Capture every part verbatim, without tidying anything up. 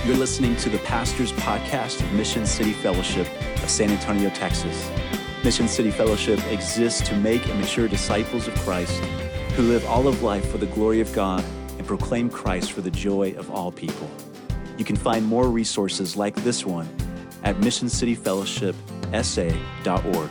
You're listening to the Pastor's Podcast of Mission City Fellowship of San Antonio, Texas. Mission City Fellowship exists to make and mature disciples of Christ who live all of life for the glory of God and proclaim Christ for the joy of all people. You can find more resources like this one at mission city fellowship s a dot org.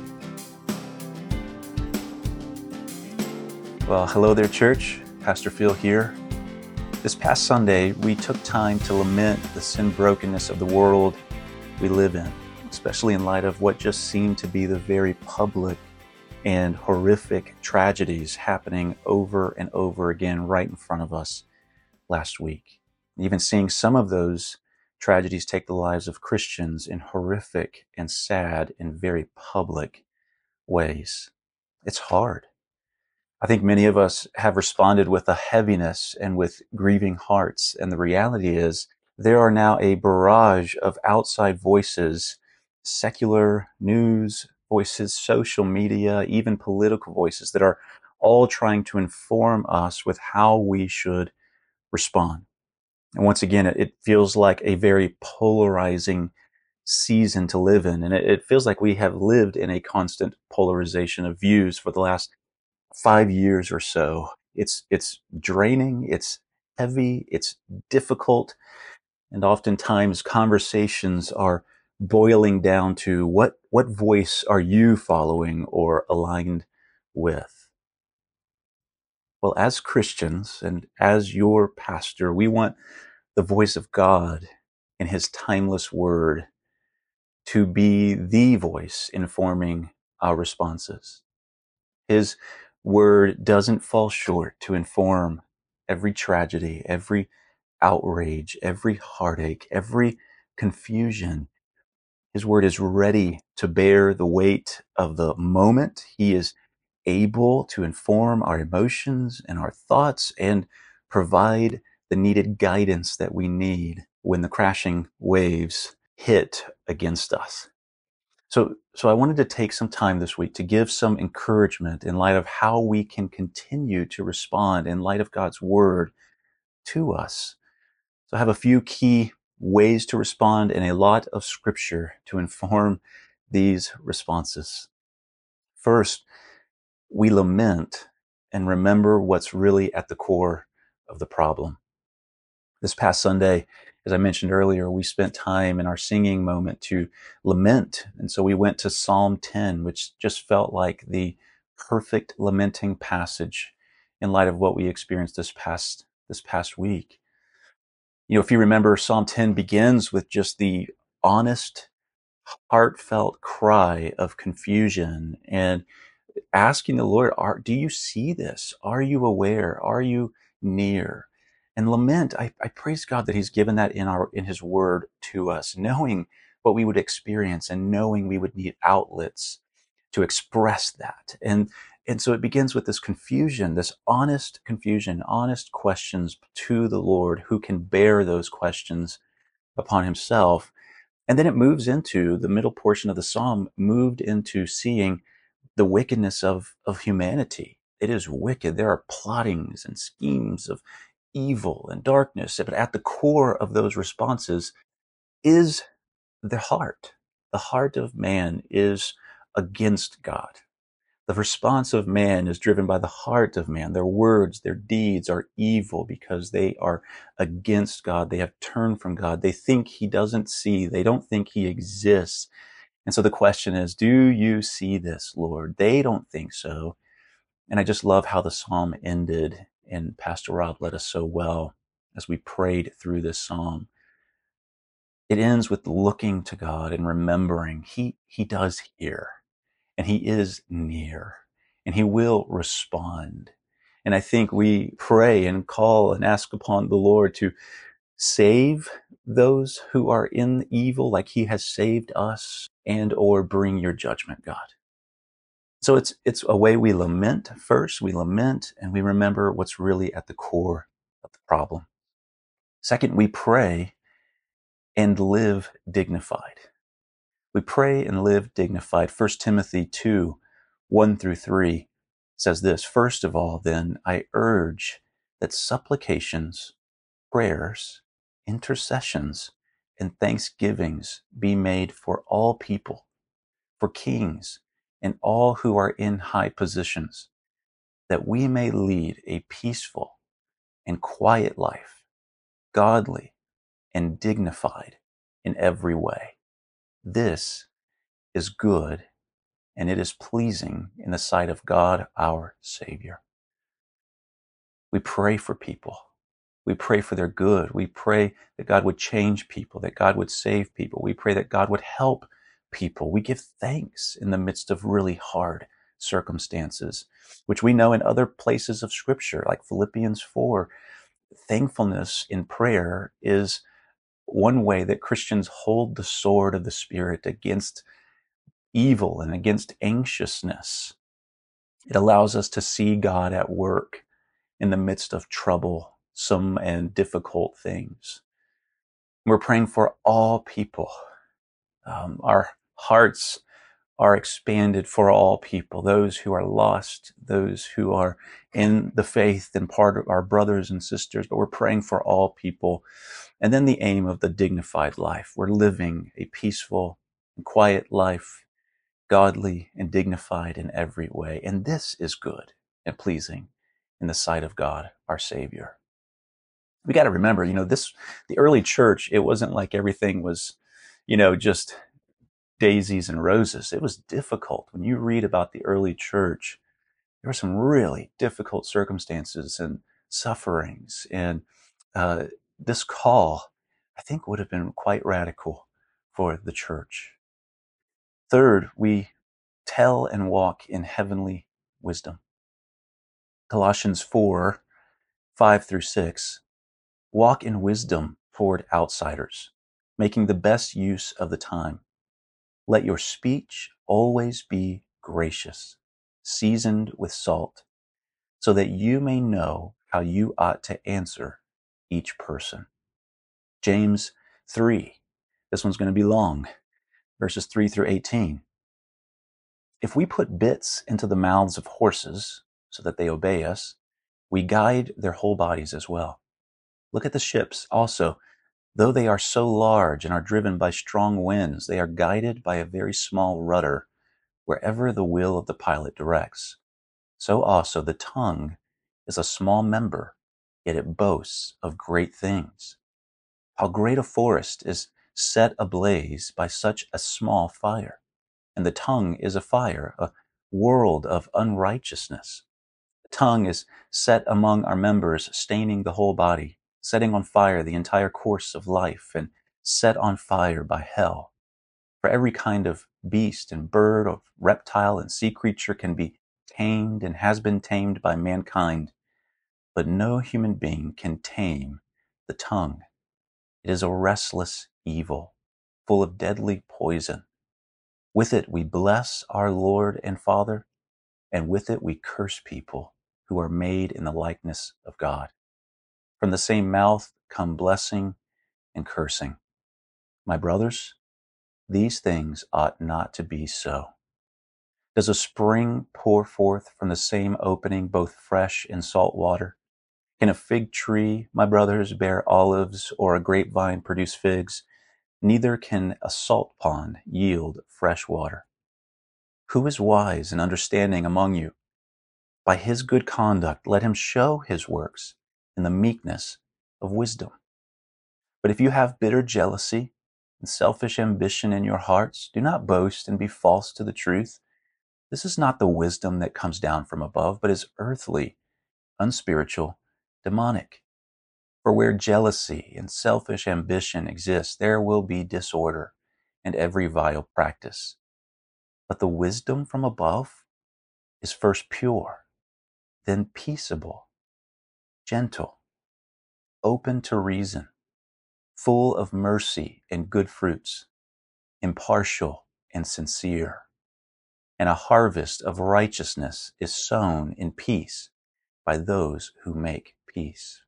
Well, hello there, church. Pastor Phil here. This past Sunday, we took time to lament the sin brokenness of the world we live in, especially in light of what just seemed to be the very public and horrific tragedies happening over and over again right in front of us last week. Even seeing some of those tragedies take the lives of Christians in horrific and sad and very public ways. It's hard. I think many of us have responded with a heaviness and with grieving hearts. And the reality is there are now a barrage of outside voices, secular news voices, social media, even political voices that are all trying to inform us with how we should respond. And once again, it feels like a very polarizing season to live in. And it feels like we have lived in a constant polarization of views for the last five years or so. It's, it's draining, it's heavy, it's difficult, and oftentimes conversations are boiling down to what, what voice are you following or aligned with? Well, as Christians and as your pastor, we want the voice of God and His timeless word to be the voice informing our responses. His word doesn't fall short to inform every tragedy, every outrage, every heartache, every confusion. His word is ready to bear the weight of the moment. He is able to inform our emotions and our thoughts and provide the needed guidance that we need when the crashing waves hit against us. So, so I wanted to take some time this week to give some encouragement in light of how we can continue to respond in light of God's word to us. So I have a few key ways to respond and a lot of scripture to inform these responses. First, we lament and remember what's really at the core of the problem. This past Sunday, as I mentioned earlier, we spent time in our singing moment to lament. And so we went to Psalm ten, which just felt like the perfect lamenting passage in light of what we experienced this past, this past week. You know, if you remember, Psalm ten begins with just the honest, heartfelt cry of confusion and asking the Lord, are, do you see this? Are you aware? Are you near? And lament, I, I praise God that He's given that in our, in His word to us, knowing what we would experience and knowing we would need outlets to express that. And, and so it begins with this confusion, this honest confusion, honest questions to the Lord who can bear those questions upon Himself. And then it moves into the middle portion of the Psalm, moved into seeing the wickedness of, of humanity. It is wicked. There are plottings and schemes of evil and darkness, but at the core of those responses is the heart. The heart of man is against God. The response of man is driven by the heart of man. Their words, their deeds are evil because they are against God. They have turned from God. They think He doesn't see. They don't think He exists. And so the question is, do you see this, Lord? They don't think so. And I just love how the psalm ended, and Pastor Rob led us so well as we prayed through this psalm. It ends with looking to God and remembering He, He does hear, and He is near, and He will respond. And I think we pray and call and ask upon the Lord to save those who are in evil like He has saved us, and or bring your judgment, God. So it's it's a way we lament first. We lament and we remember what's really at the core of the problem. Second, we pray and live dignified. We pray and live dignified. First Timothy two, one through three says this, first of all, then, I urge that supplications, prayers, intercessions and thanksgivings be made for all people, for kings and all who are in high positions, that we may lead a peaceful and quiet life, godly and dignified in every way. This is good, and it is pleasing in the sight of God our Savior. We pray for people. We pray for their good. We pray that God would change people, that God would save people. We pray that God would help people. We give thanks in the midst of really hard circumstances, which we know in other places of Scripture, like Philippians four. Thankfulness in prayer is one way that Christians hold the sword of the Spirit against evil and against anxiousness. It allows us to see God at work in the midst of troublesome and difficult things. We're praying for all people. Um, our hearts are expanded for all people, those who are lost, those who are in the faith and part of our brothers and sisters, but we're praying for all people. And then the aim of the dignified life. We're living a peaceful and quiet life, godly and dignified in every way. And this is good and pleasing in the sight of God, our Savior. We got to remember, you know, this, the early church, it wasn't like everything was, you know, just daisies and roses. It was difficult. When you read about the early church, there were some really difficult circumstances and sufferings. And uh, this call, I think, would have been quite radical for the church. Third, we tell and walk in heavenly wisdom. Colossians four, five through six, walk in wisdom toward outsiders, making the best use of the time. Let your speech always be gracious, seasoned with salt, so that you may know how you ought to answer each person. James three, this one's going to be long, verses three through eighteen. If we put bits into the mouths of horses so that they obey us, we guide their whole bodies as well. Look at the ships also. Though they are so large and are driven by strong winds, they are guided by a very small rudder wherever the will of the pilot directs. So also the tongue is a small member, yet it boasts of great things. How great a forest is set ablaze by such a small fire. And the tongue is a fire, a world of unrighteousness. The tongue is set among our members, staining the whole body, setting on fire the entire course of life, and set on fire by hell. For every kind of beast and bird or reptile and sea creature can be tamed and has been tamed by mankind, but no human being can tame the tongue. It is a restless evil, full of deadly poison. With it we bless our Lord and Father, and with it we curse people who are made in the likeness of God. From the same mouth come blessing and cursing. My brothers, these things ought not to be so. Does a spring pour forth from the same opening both fresh and salt water? Can a fig tree, my brothers, bear olives, or a grapevine produce figs? Neither can a salt pond yield fresh water. Who is wise and understanding among you? By his good conduct, let him show his works in the meekness of wisdom. But if you have bitter jealousy and selfish ambition in your hearts, do not boast and be false to the truth. This is not the wisdom that comes down from above, but is earthly, unspiritual, demonic. For where jealousy and selfish ambition exist, there will be disorder and every vile practice. But the wisdom from above is first pure, then peaceable, gentle, open to reason, full of mercy and good fruits, impartial and sincere. And a harvest of righteousness is sown in peace by those who make peace.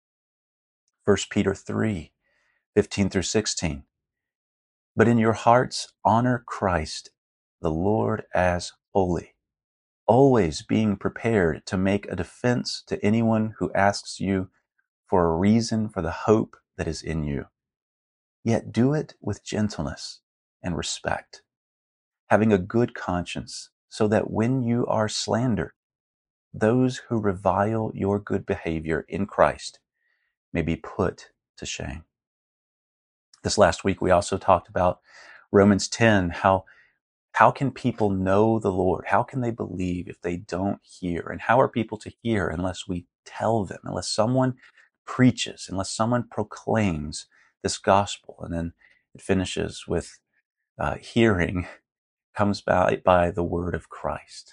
First Peter three, fifteen through sixteen. But in your hearts honor Christ, the Lord, as holy, always being prepared to make a defense to anyone who asks you for a reason for the hope that is in you. Yet do it with gentleness and respect, having a good conscience, so that when you are slandered, those who revile your good behavior in Christ may be put to shame. This last week, we also talked about Romans ten, how how can people know the Lord? How can they believe if they don't hear? And how are people to hear unless we tell them, unless someone preaches, unless someone proclaims this gospel? And then it finishes with uh, hearing comes by, by the word of Christ.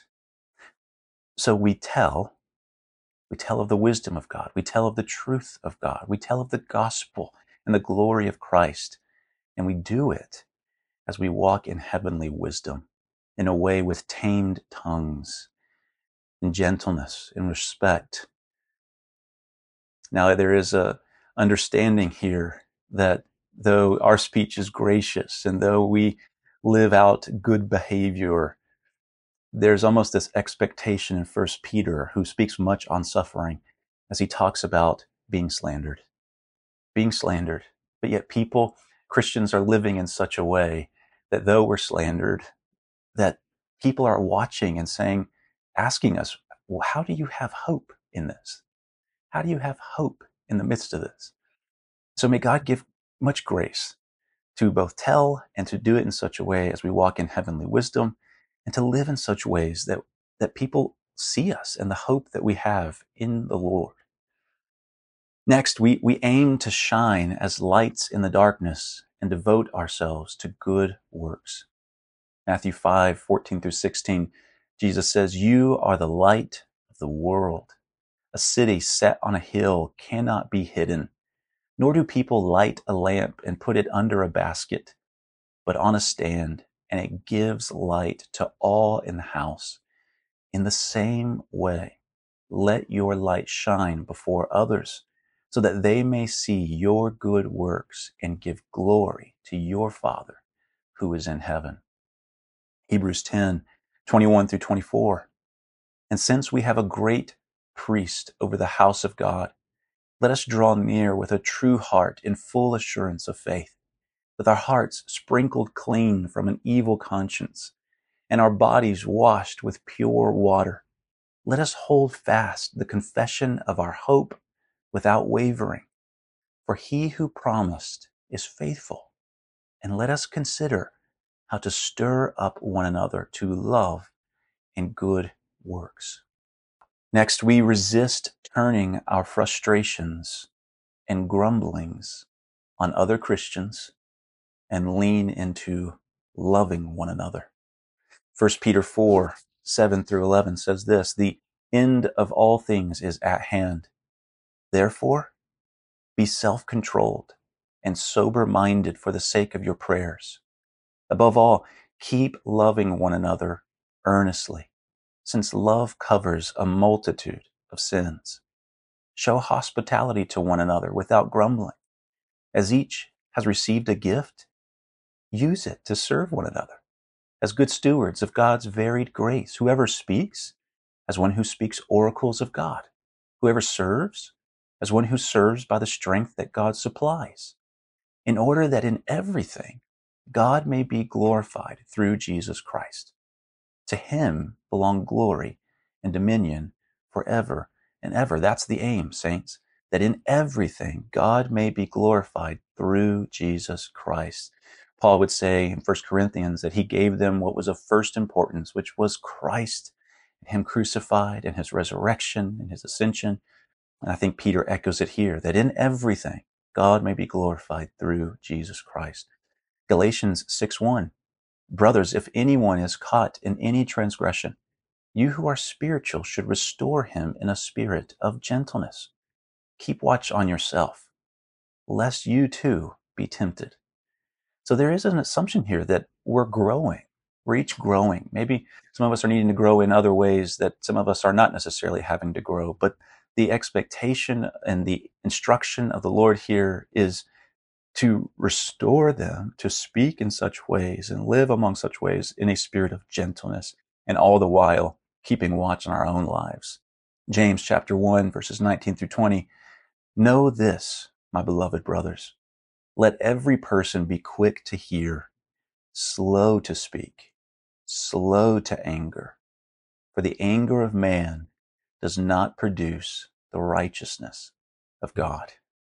So we tell, we tell of the wisdom of God. We tell of the truth of God. We tell of the gospel and the glory of Christ. And we do it as we walk in heavenly wisdom, in a way with tamed tongues, in gentleness, in respect. Now, there is a understanding here that though our speech is gracious and though we live out good behavior, there's almost this expectation in First Peter, who speaks much on suffering, as he talks about being slandered, being slandered. But yet people, Christians, are living in such a way that though we're slandered, that people are watching and saying, asking us, well, how do you have hope in this? How do you have hope in the midst of this? So may God give much grace to both tell and to do it in such a way as we walk in heavenly wisdom, and to live in such ways that, that people see us and the hope that we have in the Lord. Next, we, we aim to shine as lights in the darkness and devote ourselves to good works. Matthew five, fourteen through sixteen, Jesus says, "You are the light of the world. A city set on a hill cannot be hidden, nor do people light a lamp and put it under a basket, but on a stand, and it gives light to all in the house. In the same way, let your light shine before others, so that they may see your good works and give glory to your Father who is in heaven." Hebrews ten, twenty-one through twenty-four. "And since we have a great priest over the house of God, let us draw near with a true heart in full assurance of faith, with our hearts sprinkled clean from an evil conscience, and our bodies washed with pure water. Let us hold fast the confession of our hope without wavering, for he who promised is faithful. And let us consider how to stir up one another to love and good works." Next, we resist turning our frustrations and grumblings on other Christians and lean into loving one another. First Peter four, seven through eleven says this, "The end of all things is at hand. Therefore, be self-controlled and sober-minded for the sake of your prayers. Above all, keep loving one another earnestly, since love covers a multitude of sins. Show hospitality to one another without grumbling. As each has received a gift, use it to serve one another as good stewards of God's varied grace. Whoever speaks, as one who speaks oracles of God. Whoever serves, as one who serves by the strength that God supplies, in order that in everything God may be glorified through Jesus Christ. To him belong glory and dominion forever and ever." That's the aim, saints, that in everything God may be glorified through Jesus Christ. Paul would say in First Corinthians that he gave them what was of first importance, which was Christ, and him crucified, and his resurrection, and his ascension. And I think Peter echoes it here, that in everything God may be glorified through Jesus Christ. Galatians six one, "Brothers, if anyone is caught in any transgression, you who are spiritual should restore him in a spirit of gentleness. Keep watch on yourself, lest you too be tempted." So there is an assumption here that we're growing. We're each growing. Maybe some of us are needing to grow in other ways that some of us are not necessarily having to grow. But the expectation and the instruction of the Lord here is to restore them, to speak in such ways and live among such ways in a spirit of gentleness, and all the while keeping watch on our own lives. James chapter one, verses nineteen through twenty. "Know this, my beloved brothers, let every person be quick to hear, slow to speak, slow to anger, for the anger of man does not produce the righteousness of God.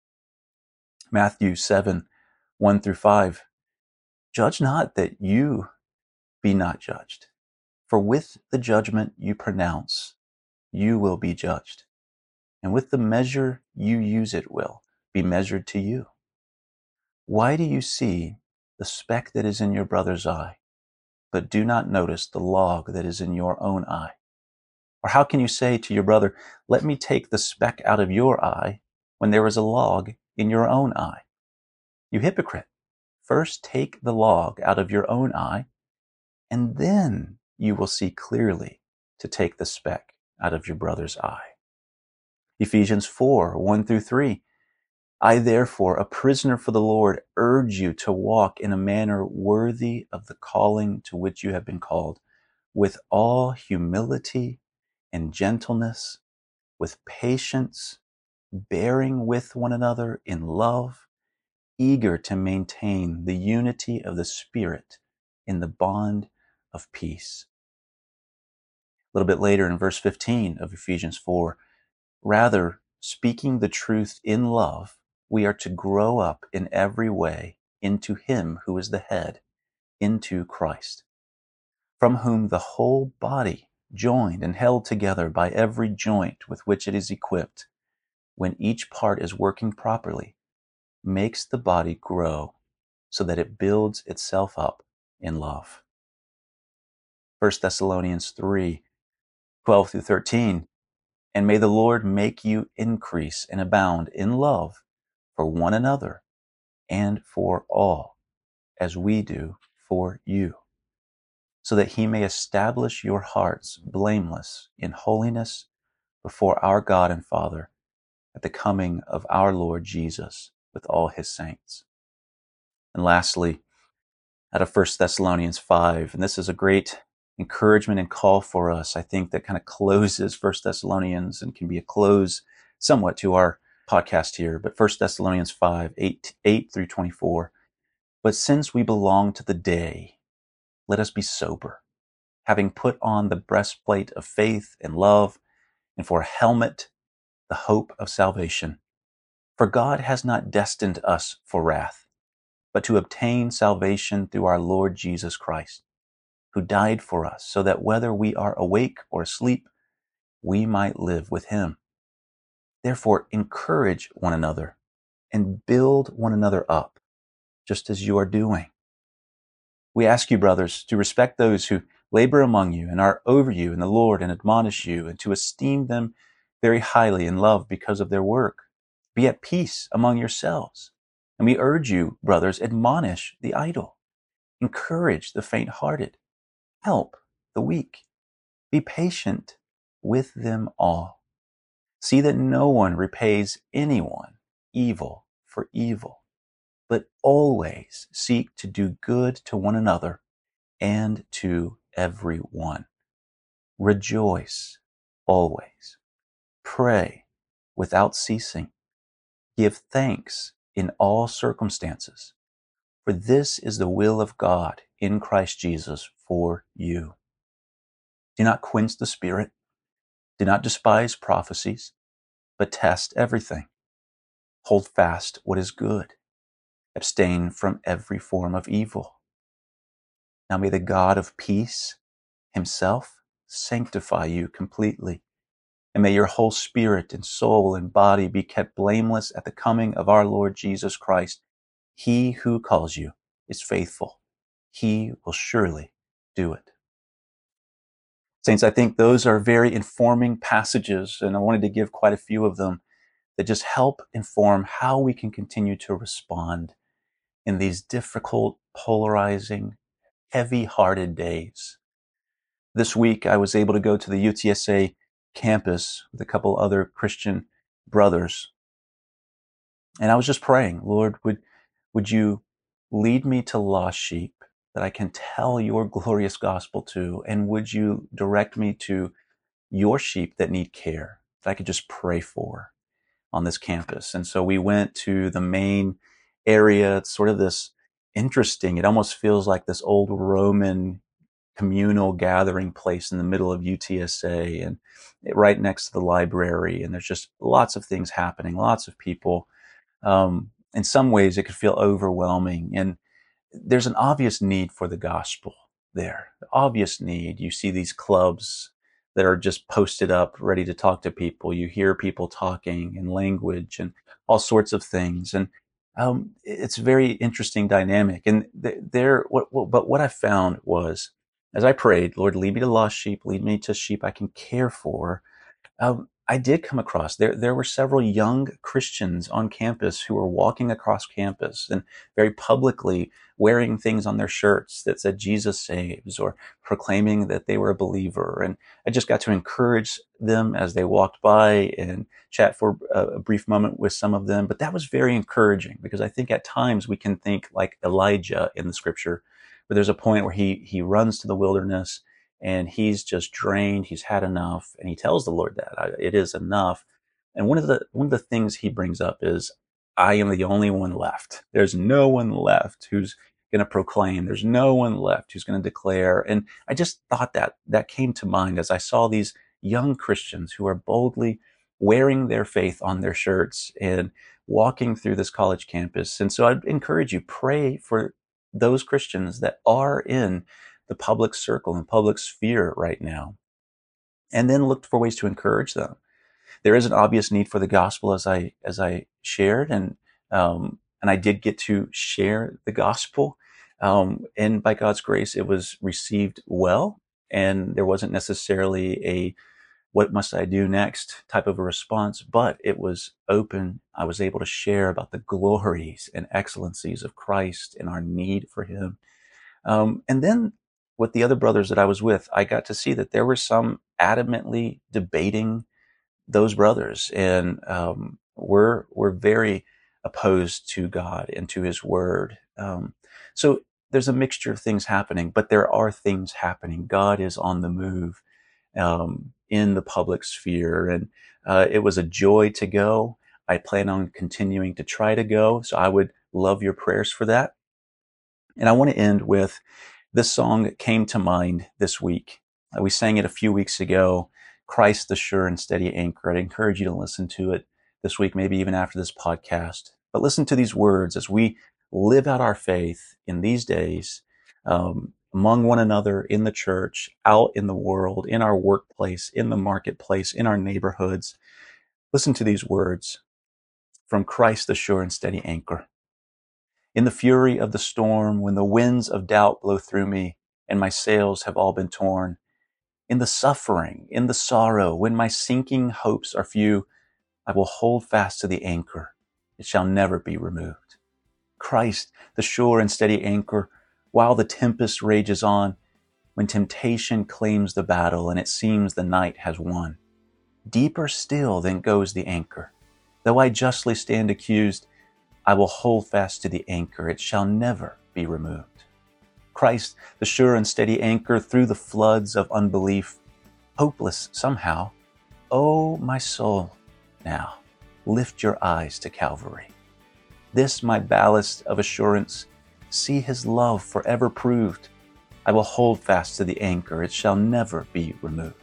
Matthew seven, one through five, judge not that you be not judged, for with the judgment you pronounce, you will be judged, and with the measure you use it will be measured to you. Why do you see the speck that is in your brother's eye, but do not notice the log that is in your own eye? Or how can you say to your brother, let me take the speck out of your eye, when there is a log in your own eye? You hypocrite, first take the log out of your own eye, and then you will see clearly to take the speck out of your brother's eye. Ephesians four, one through three, I therefore, a prisoner for the Lord, urge you to walk in a manner worthy of the calling to which you have been called, with all humility and gentleness, with patience, bearing with one another in love, eager to maintain the unity of the Spirit in the bond of peace. A little bit later in verse fifteen of Ephesians four, rather, speaking the truth in love, we are to grow up in every way into Him who is the head, into Christ, from whom the whole body, joined and held together by every joint with which it is equipped, when each part is working properly, makes the body grow so that it builds itself up in love. First Thessalonians three, twelve through thirteen, and may the Lord make you increase and abound in love for one another and for all, as we do for you, so that He may establish your hearts blameless in holiness before our God and Father at the coming of our Lord Jesus with all His saints. And lastly, out of First Thessalonians five, and this is a great encouragement and call for us, I think, that kind of closes First Thessalonians and can be a close somewhat to our podcast here. But First Thessalonians five, eight, eight through twenty-four. But since we belong to the day, let us be sober, having put on the breastplate of faith and love, and for a helmet, the hope of salvation. For God has not destined us for wrath, but to obtain salvation through our Lord Jesus Christ, who died for us, so that whether we are awake or asleep, we might live with Him. Therefore, encourage one another and build one another up, just as you are doing. We ask you, brothers, to respect those who labor among you and are over you in the Lord and admonish you, and to esteem them very highly in love because of their work. Be at peace among yourselves. And we urge you, brothers, admonish the idle, encourage the faint-hearted, help the weak, be patient with them all. See that no one repays anyone evil for evil, but always seek to do good to one another and to everyone. Rejoice always. Pray without ceasing. Give thanks in all circumstances, for this is the will of God in Christ Jesus for you. Do not quench the Spirit. Do not despise prophecies, but test everything. Hold fast what is good. Abstain from every form of evil. Now may the God of peace Himself sanctify you completely, and may your whole spirit and soul and body be kept blameless at the coming of our Lord Jesus Christ. He who calls you is faithful. He will surely do it. Saints, I think those are very informing passages, and I wanted to give quite a few of them that just help inform how we can continue to respond in these difficult, polarizing, heavy-hearted days. This week, I was able to go to the U T S A campus with a couple other Christian brothers. And I was just praying, Lord, would, would you lead me to lost sheep that I can tell your glorious gospel to? And would you direct me to your sheep that need care that I could just pray for? on this campus. And so we went to the main area. It's sort of this interesting, it almost feels like this old Roman communal gathering place in the middle of U T S A, and right next to the library. And there's just lots of things happening, lots of people. Um, in some ways, it could feel overwhelming. And there's an obvious need for the gospel there. Obvious need. You see these clubs that are just posted up, ready to talk to people. You hear people talking in language and all sorts of things. And um, it's a very interesting dynamic. And th- there, what, what, but what I found was, as I prayed, Lord, lead me to lost sheep, lead me to sheep I can care for. Um, I did come across, there, there were several young Christians on campus who were walking across campus and very publicly wearing things on their shirts that said Jesus saves, or proclaiming that they were a believer. And I just got to encourage them as they walked by and chat for a, a brief moment with some of them. But that was very encouraging, because I think at times we can think like Elijah in the scripture, where there's a point where he, he runs to the wilderness and he's just drained. He's had enough. And he tells the Lord that it is enough. And one of the, one of the things he brings up is, I am the only one left. There's no one left who's going to proclaim. There's no one left who's going to declare. And I just thought that that came to mind as I saw these young Christians who are boldly wearing their faith on their shirts and walking through this college campus. And so I'd encourage you, pray for those Christians that are in the public circle and public sphere right now, and then look for ways to encourage them. There is an obvious need for the gospel, as I as I shared, and um, and I did get to share the gospel, um, and by God's grace, it was received well, and there wasn't necessarily a "what must I do next" type of a response, but it was open. I was able to share about the glories and excellencies of Christ and our need for Him, um, and then with the other brothers that I was with, I got to see that there were some adamantly debating those brothers, and um, we're we're very opposed to God and to His Word. Um, so there's a mixture of things happening, but there are things happening. God is on the move um, in the public sphere, and uh, it was a joy to go. I plan on continuing to try to go, so I would love your prayers for that. And I want to end with this song that came to mind this week. Uh, we sang it a few weeks ago, Christ the Sure and Steady Anchor. I'd encourage you to listen to it this week, maybe even after this podcast. But listen to these words as we live out our faith in these days, um, among one another, in the church, out in the world, in our workplace, in the marketplace, in our neighborhoods. Listen to these words from Christ the Sure and Steady Anchor. In the fury of the storm, when the winds of doubt blow through me and my sails have all been torn, in the suffering, in the sorrow, when my sinking hopes are few, I will hold fast to the anchor. It shall never be removed. Christ, the sure and steady anchor, while the tempest rages on, when temptation claims the battle and it seems the night has won. Deeper still than goes the anchor. Though I justly stand accused, I will hold fast to the anchor. It shall never be removed. Christ, the sure and steady anchor through the floods of unbelief, hopeless somehow. Oh, my soul, now lift your eyes to Calvary. This my ballast of assurance, see His love forever proved. I will hold fast to the anchor, it shall never be removed.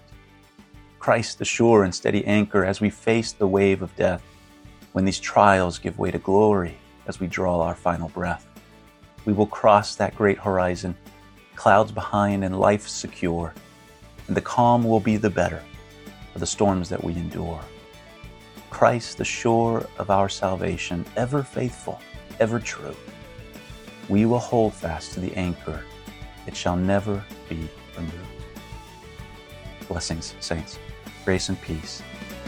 Christ, the sure and steady anchor, as we face the wave of death, when these trials give way to glory as we draw our final breath. We will cross that great horizon, clouds behind and life secure, and the calm will be the better for the storms that we endure. Christ, the shore of our salvation, ever faithful, ever true. We will hold fast to the anchor. It shall never be removed. Blessings, saints. Grace and peace.